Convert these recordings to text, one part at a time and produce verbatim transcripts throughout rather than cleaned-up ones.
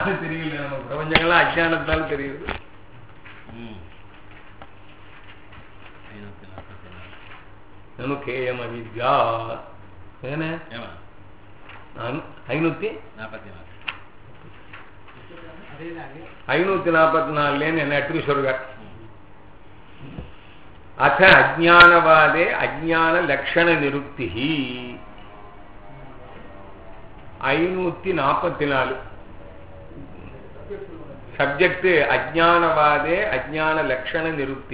தெரியல, நம்ம பிரபஞ்சங்கள்லாம் அஜானத்தால தெரியுது. நமக்கேயம் அவித்யா ஏன ஐநூத்தி ஐநூத்தி நாற்பத்தி நாலுலேன்னு என்ன எடுத்து சொல்ற. அத அஜானவாதே அஜான லட்சண நிருக்தி ஐநூத்தி நாற்பத்தி நாலு சப்ஜெக்ட் அஜானவாதே அஜான லட்சண நிருக்தி.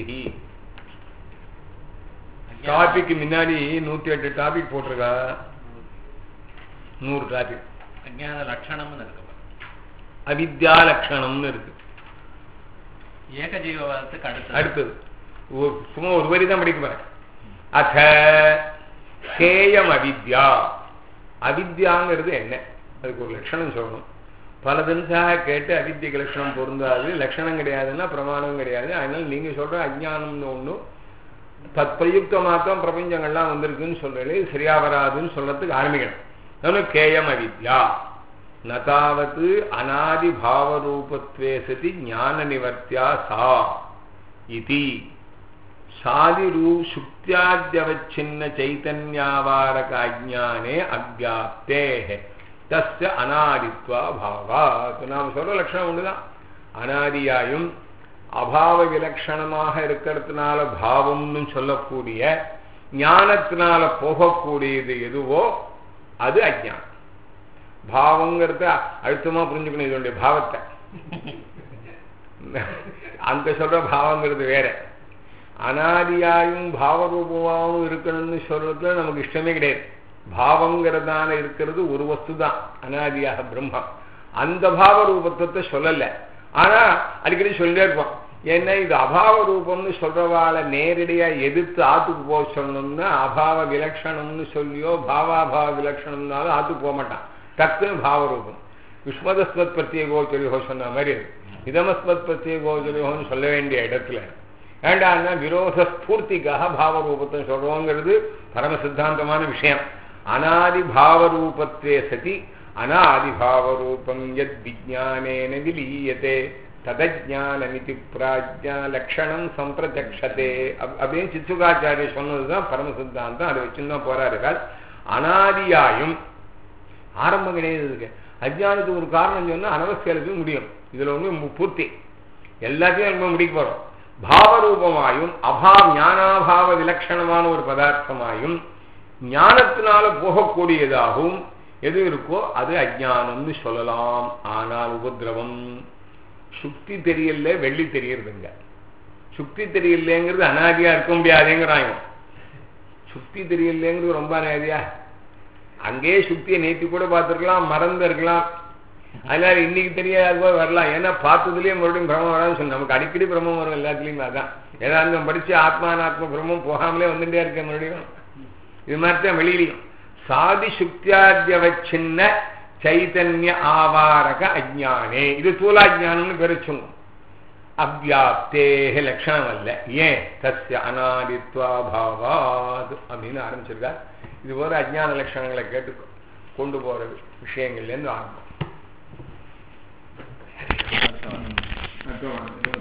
டாபிக் முன்னாடி நூத்தி எட்டு டாபிக் போட்டிருக்கா, நூறு டாபிக். அஜான லட்சணம்னு இருக்கு, அவித்யா லட்சணம்னு இருக்கு. ஏகஜீவவாதத்துக்கு அடுத்து அடுத்தது சும்மா ஒரு வரி தான் படிக்க போறேன். அத கேயம் அவித்யா. அவித்யாங்கிறது என்ன, அதுக்கு ஒரு லட்சணம் சொல்லணும். பல தினசாக கேட்டு அவித்தியக்கு லட்சணம் பொருந்தாது, லட்சணம் கிடையாதுன்னா பிரமாணம் கிடையாது. அதனால நீங்க சொல்ற அஜ்ஞானம்னு ஒன்றும் தத் பிரயுக்தமாத்தான் பிரபஞ்சங்கள்லாம் வந்திருக்குன்னு சொல்றது சரியா வராதுன்னு சொல்றதுக்கு ஆரம்பிக்கணும். அதனால கேயம் அவித்யா நதாவது அநாதி பாவரூபத்வே சதி ஞான நிவர்த்தியா சா இதி சாதிரூ சுக்தியாத்யவச்சின்ன சைதன்யாவாரக அஜ்ஞானே அவ்யாப்தே தஸ்ய அநாதித்வா பாவாத். நாம் சொல்ற லட்சணம் ஒண்ணுதான். அநாதியாயும் அபாவ விலட்சணமாக இருக்கிறதுனால பாவம்னு சொல்லக்கூடிய ஞானத்தினால போகக்கூடியது எதுவோ அது அஜ்ஞானம். பாவங்கிறத அழுத்தமா புரிஞ்சுக்கணும் இதனுடைய பாவத்தை. அங்க சொல்ற பாவங்கிறது வேற. அனாதியாயும் பாவரூபமாகவும் இருக்கணும்னு சொல்றதுல நமக்கு இஷ்டமே கிடையாது. பாவங்கிறதான இருக்கிறது ஒரு வஸ்து தான், அனாதியாக பிரம்மம். அந்த பாவ ரூபத்தை சொல்லல, ஆனா அடிக்கடி சொல்லிட்டே இருப்போம். ஏன்னா இது அபாவ ரூபம்னு சொல்றவாளை நேரடியா எதிர்த்து ஆத்துக்கு போக சொல்லணும்னா அபாவ விலட்சணம்னு சொல்லியோ பாவாபாவ விலட்சணம்னாலும் ஆத்துக்கு போக மாட்டான். டக்குன்னு பாவரூபம் விஸ்மதஸ்மத் பிரத்யேகோச்சரியோக சொன்ன மாதிரி இதமஸ்மத் பிரத்யேகோச்சரியோகன்னு சொல்ல வேண்டிய இடத்துல வேண்டாம்னா விரோத ஸ்பூர்த்திக்காக பாவரூபத்தை சொல்றோங்கிறது பரம சித்தாந்தமான விஷயம். அநாதி பாவரூபத்வே சதி அநாதி பாவரூபம் யத் விஜ்ஞானேன விலீயதே ததஜ்ஞானமிதி பிராஜ்ஞா லட்சணம் சம்பிரத்யக்ஷதே அப்படின்னு சிச்சுகாச்சாரிய சொன்னதுதான் பரம சித்தாந்தம். அதை வச்சுதான் போராடுகள். அநாதியாயும் ஆரம்பம் கிடையாது. அஜ்ஞானத்துக்கு ஒரு காரணம் சொன்னா அனவஸ்தையில முடியும். இதுல ஒண்ணு பூர்த்தி எல்லாத்தையும் நம்ம முடிக்க போறோம். பாவரூபமாயும் அபாவ ஞானாபாவ விலட்சணமான ஒரு பதார்த்தமாயும் ஞானத்தினால போகக்கூடியதாகவும் எது இருக்கோ அது அஜ்ஞானம்னு சொல்லலாம். ஆனால் உபதிரவம் சுக்தி தெரியல, வெள்ளி தெரியறதுங்க. சுக்தி தெரியலங்கிறது அனாதியா இருக்க முடியாதுங்கிறாங்க. சுக்தி தெரியலங்கிறது ரொம்ப அனாதியா. அங்கேயே சுக்தியை நேற்று கூட பார்த்துருக்கலாம், மறந்து இருக்கலாம். அதனால இன்னைக்கு தெரியாத வரலாம். ஏன்னா பார்த்ததுலயே மறுபடியும் பிரம்மம் வராதுன்னு சொல்லி நமக்கு அடிக்கடி பிரம்மம் வரும் எல்லாத்துலயுமே. அதான் ஏதாவது படிச்சு ஆத்மானாத்ம பிரம்மம் போகாமலே வந்துட்டே இருக்கேன் மறுபடியும். இது மாதிரிதான் வெளியிலையும் சாதி சுக்தியாத்யவச்சின்ன சைதன்ய ஆவாரக அஜ்ஞானே இது தூலாஜானம்னு பெருச்சுங்க. அவ்யாப்தேக லட்சணம் அல்ல. ஏன் தஸ்ய அநாதித்வா பாவாத் அப்படின்னு ஆரம்பிச்சிருக்கார். இது போல அஜ்ஞான லட்சணங்களை கேட்டு கொண்டு போற விஷயங்கள்ல இருந்து ஆரம்பம்.